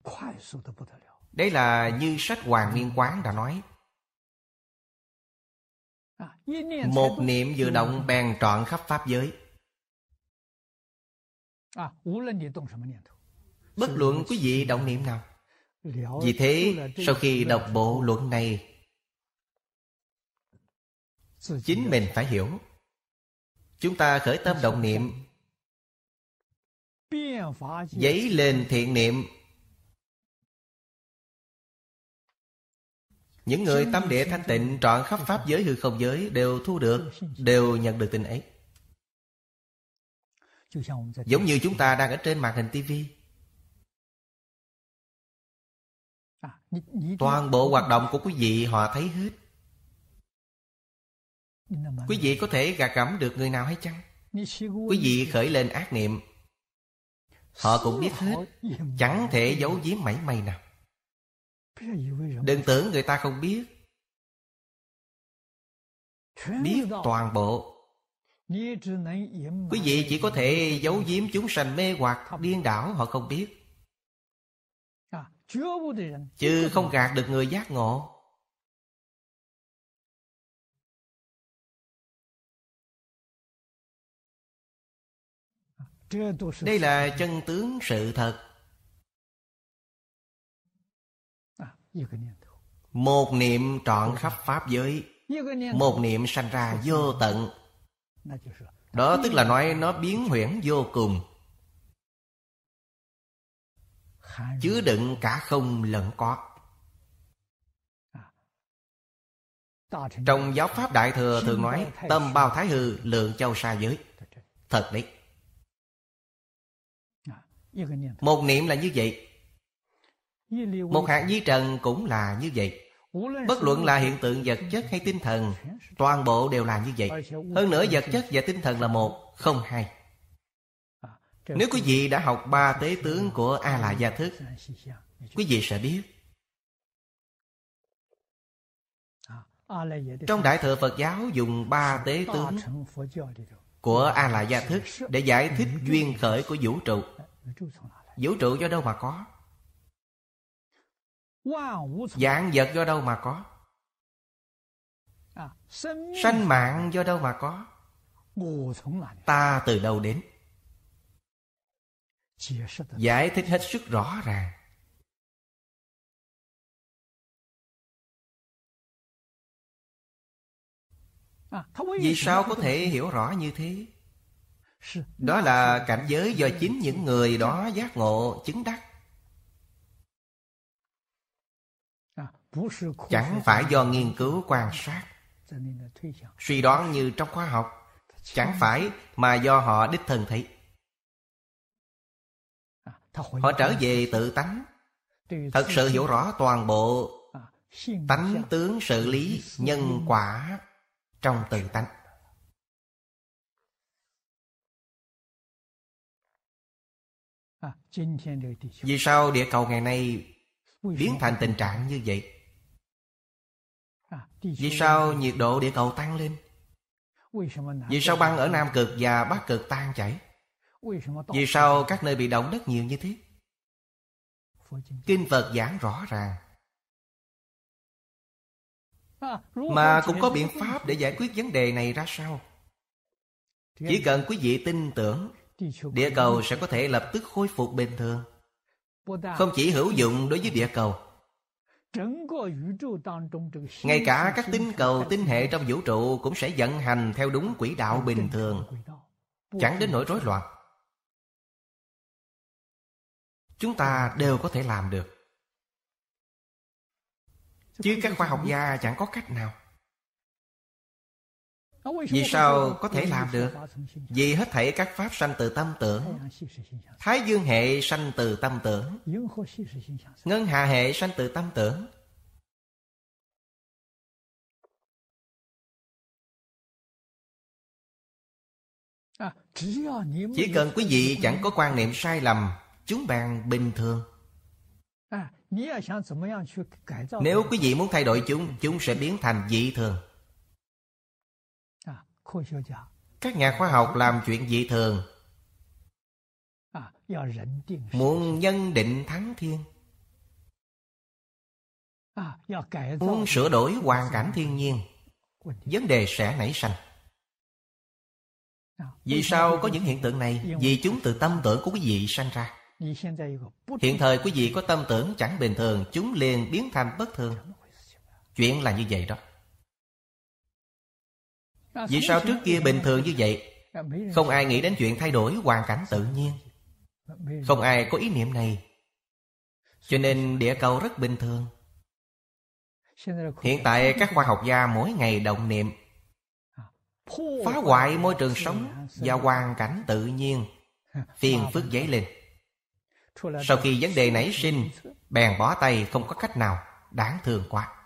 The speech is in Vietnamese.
Đấy là như sách Hoàng Nghiêm Quán đã nói. Một niệm vừa động bèn trọn khắp pháp giới. Bất luận quý vị động niệm nào. Vì thế, sau khi đọc bộ luận này, chính mình phải hiểu. Chúng ta khởi tâm động niệm, dấy lên thiện niệm. Những người tâm địa thanh tịnh trọn khắp pháp giới hư không giới đều thu được, đều nhận được tin ấy. Giống như chúng ta đang ở trên màn hình tivi. Toàn bộ hoạt động của quý vị họ thấy hết. Quý vị có thể gạt gẫm được người nào hay chăng? Quý vị khởi lên ác niệm, họ cũng biết hết, chẳng thể giấu giếm mảy may nào. Đừng tưởng người ta không biết. Biết toàn bộ. Quý vị chỉ có thể giấu giếm chúng sanh mê hoặc điên đảo, họ không biết. Chứ không gạt được người giác ngộ. Đây là chân tướng sự thật. Một niệm trọn khắp pháp giới, một niệm sanh ra vô tận. Đó tức là nói nó biến huyễn vô cùng, chứa đựng cả không lẫn có. Trong giáo pháp Đại Thừa thường nói tâm bao thái hư, lượng châu sa giới. Thật đấy. Một niệm là như vậy. Một hạt vi trần cũng là như vậy. Bất luận là hiện tượng vật chất hay tinh thần, toàn bộ đều là như vậy. Hơn nữa vật chất và tinh thần là một, không hai. Nếu quý vị đã học ba tế tướng của A La Gia Thức, quý vị sẽ biết. Trong Đại Thừa Phật giáo dùng ba tế tướng của A La Gia Thức để giải thích duyên khởi của vũ trụ. Vũ trụ do đâu mà có? Vạn vật do đâu mà có? Sanh mạng do đâu mà có? Ta từ đâu đến? Giải thích hết sức rõ ràng. Vì sao có thể hiểu rõ như thế? Đó là cảnh giới do chính những người đó giác ngộ chứng đắc, chẳng phải do nghiên cứu quan sát suy đoán như trong khoa học, chẳng phải mà do họ đích thân thấy. Họ trở về tự tánh, thật sự hiểu rõ toàn bộ tánh tướng sự lý nhân quả trong tự tánh. Vì sao địa cầu ngày nay biến thành tình trạng như vậy? Vì sao nhiệt độ địa cầu tăng lên? Vì sao băng ở Nam Cực và Bắc Cực tan chảy? Vì sao các nơi bị động đất nhiều như thế? Kinh Phật giảng rõ ràng. Mà cũng có biện pháp để giải quyết vấn đề này ra sao? Chỉ cần quý vị tin tưởng, địa cầu sẽ có thể lập tức khôi phục bình thường. Không chỉ hữu dụng đối với địa cầu, ngay cả các tinh cầu tinh hệ trong vũ trụ cũng sẽ vận hành theo đúng quỹ đạo bình thường, chẳng đến nỗi rối loạn. Chúng ta đều có thể làm được. Chứ các khoa học gia chẳng có cách nào. Vì sao có thể làm được? Vì hết thảy các pháp sanh từ tâm tưởng. Thái dương hệ sanh từ tâm tưởng, ngân hà hệ sanh từ tâm tưởng. Chỉ cần quý vị chẳng có quan niệm sai lầm, chúng bèn bình thường. Nếu quý vị muốn thay đổi chúng sẽ biến thành dị thường. Các nhà khoa học làm chuyện dị thường, muốn nhân định thắng thiên. Muốn sửa đổi hoàn cảnh thiên nhiên, vấn đề sẽ nảy sanh. Vì sao có những hiện tượng này? Vì chúng từ tâm tưởng của quý vị sanh ra. Hiện thời quý vị có tâm tưởng chẳng bình thường, chúng liền biến thành bất thường. Chuyện là như vậy đó. Vì sao trước kia bình thường như vậy? Không ai nghĩ đến chuyện thay đổi hoàn cảnh tự nhiên. Không ai có ý niệm này. Cho nên địa cầu rất bình thường. Hiện tại các khoa học gia mỗi ngày động niệm phá hoại môi trường sống và hoàn cảnh tự nhiên, phiền phức dấy lên. Sau khi vấn đề nảy sinh, bèn bó tay, không có cách nào, đáng thương quá.